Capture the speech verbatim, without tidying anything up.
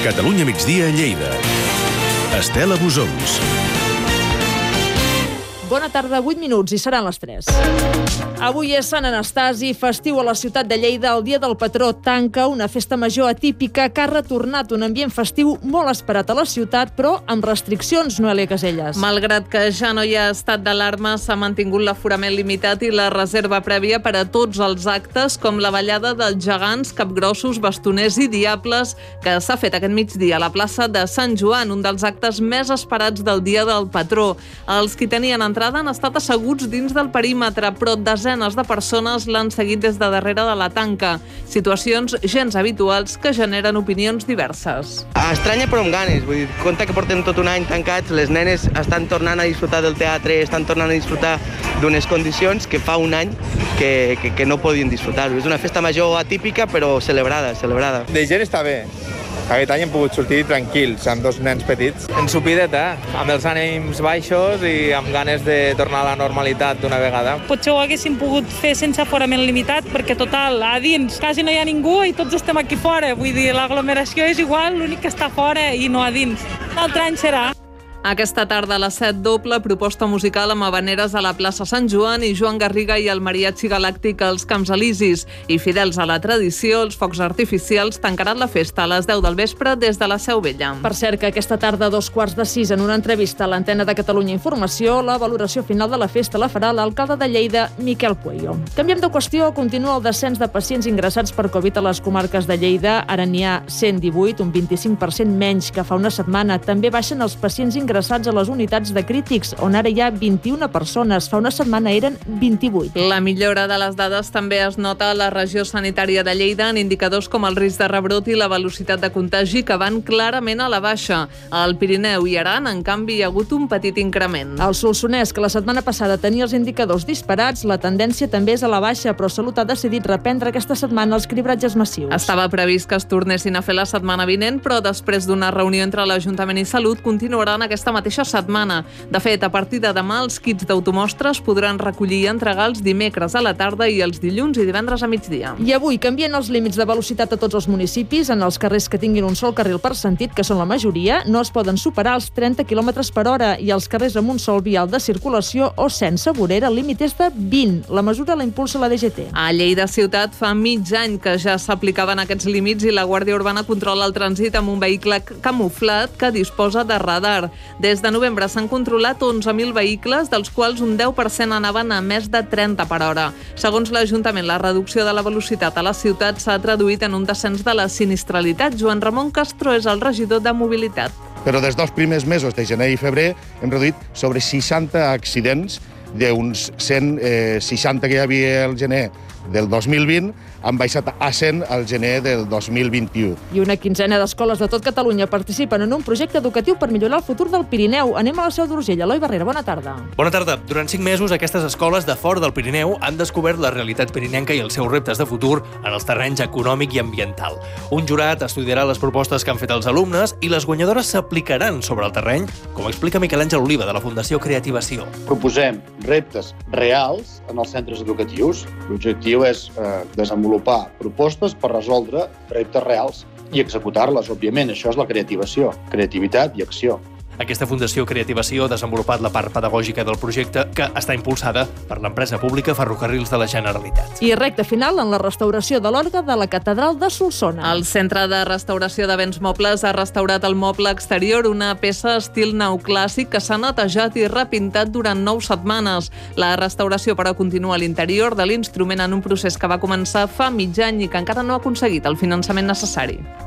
Catalunya migdia a Lleida. Estela Busons. Bona tarda, vuit minuts i seran les tres. Avui és Sant Anastasi, festiu a la ciutat de Lleida. El dia del patró tanca una festa major atípica que ha retornat un ambient festiu molt esperat a la ciutat, però amb restriccions, Noelia Caselles. Malgrat que ja no hi ha estat d'alarma, s'ha mantingut l'aforament limitat i la reserva prèvia per a tots els actes, com la ballada dels gegants, capgrossos, bastoners i diables, que s'ha fet aquest migdia a la plaça de Sant Joan, un dels actes més esperats del dia del patró. Els qui tenien entrada han estat asseguts dins del perímetre, però desenes de persones l'han seguit des de darrere de la tanca. Situacions gens habituals que generen opinions diverses. Estranya però amb ganes, vull dir, compte que portem tot un any tancats, les nenes estan tornant a disfrutar del teatre, estan tornant a disfrutar d'unes condicions que fa un any que, que, que no podien disfrutar. És una festa major atípica però celebrada, celebrada. De gent està bé. Aquest any hem pogut sortir tranquils, amb dos nens petits. Ensupideta, amb els ànims baixos i amb ganes de tornar a la normalitat d'una vegada. Potser ho haguéssim pogut fer sense aforament limitat, perquè total, a dins quasi no hi ha ningú i tots estem aquí fora. Vull dir, l'aglomeració és igual, l'únic que està fora i no a dins. L'altre any serà. Aquesta tarda a les set, doble proposta musical amb habaneres a la plaça Sant Joan i Joan Garriga i el Mariachi Galàctic als Camps Elisis. I fidels a la tradició, els focs artificials tancaran la festa a les deu del vespre des de la Seu Vella. Per cert, que aquesta tarda a dos quarts de sis, en una entrevista a l'antena de Catalunya Informació, la valoració final de la festa la farà l'alcalde de Lleida, Miquel Pueyo. Canviem de qüestió, continua el descens de pacients ingressats per Covid a les comarques de Lleida. Ara n'hi ha cent divuit, un vint-i-cinc per cent menys que fa una setmana. També baixen els pacients ingressats ingressats a les unitats de crítics, on ara hi ha vint-i-una persones. Fa una setmana eren vint-i-vuit. La millora de les dades també es nota a la regió sanitària de Lleida en indicadors com el risc de rebrot i la velocitat de contagi, que van clarament a la baixa. Al Pirineu i Aran, en canvi, hi ha hagut un petit increment. Al Solsonès, que la setmana passada tenia els indicadors disparats, la tendència també és a la baixa, però Salut ha decidit reprendre aquesta setmana els cribratges massius. Estava previst que es tornessin a fer la setmana vinent, però després d'una reunió entre l'Ajuntament i Salut continuaran aquesta Aquesta mateixa setmana. De fet, a partir de demà, els kits d'automostres podran recollir i entregar els dimecres a la tarda i els dilluns i divendres a migdia. I avui canvien els límits de velocitat a tots els municipis. En els carrers que tinguin un sol carril per sentit, que són la majoria, no es poden superar els trenta quilòmetres per hora, i els carrers amb un sol vial de circulació o sense vorera, el límit és de vint. La mesura la impulsa la D G T. A Lleida ciutat fa mig any que ja s'aplicaven aquests límits i la Guàrdia Urbana controla el trànsit amb un vehicle camuflat que disposa de radar. Des de novembre s'han controlat onze mil vehicles, dels quals un deu per cent anaven a més de trenta per hora. Segons l'Ajuntament, la reducció de la velocitat a la ciutat s'ha traduït en un descens de la sinistralitat. Joan Ramon Castro és el regidor de mobilitat. Però des dels primers mesos de gener i febrer hem reduït sobre seixanta accidents, d'uns cent seixanta que hi havia el gener del dos mil vint, han baixat a cent al gener del dos mil vint-i-u. I una quinzena d'escoles de tot Catalunya participen en un projecte educatiu per millorar el futur del Pirineu. Anem a la Seu d'Urgell. Eloi Barrera, bona tarda. Bona tarda. Durant cinc mesos, aquestes escoles de fora del Pirineu han descobert la realitat pirinenca i els seus reptes de futur en els terrenys econòmic i ambiental. Un jurat estudiarà les propostes que han fet els alumnes i les guanyadores s'aplicaran sobre el terreny, com explica Miquel Àngel Oliva, de la Fundació Creativació. Proposem reptes reals en els centres educatius. L'objectiu és eh, desenvolupar propostes per resoldre reptes reals i executar-les, òbviament. Això és la creativació, creativitat i acció. Aquesta Fundació Creativació ha desenvolupat la part pedagògica del projecte, que està impulsada per l'empresa pública Ferrocarrils de la Generalitat. I recte final en la restauració de l'orgue de la Catedral de Solsona. El Centre de Restauració de Béns Mobles ha restaurat el moble exterior, una peça estil neoclàssic que s'ha netejat i repintat durant nou setmanes. La restauració, però, continua a l'interior de l'instrument en un procés que va començar fa mig any i que encara no ha aconseguit el finançament necessari.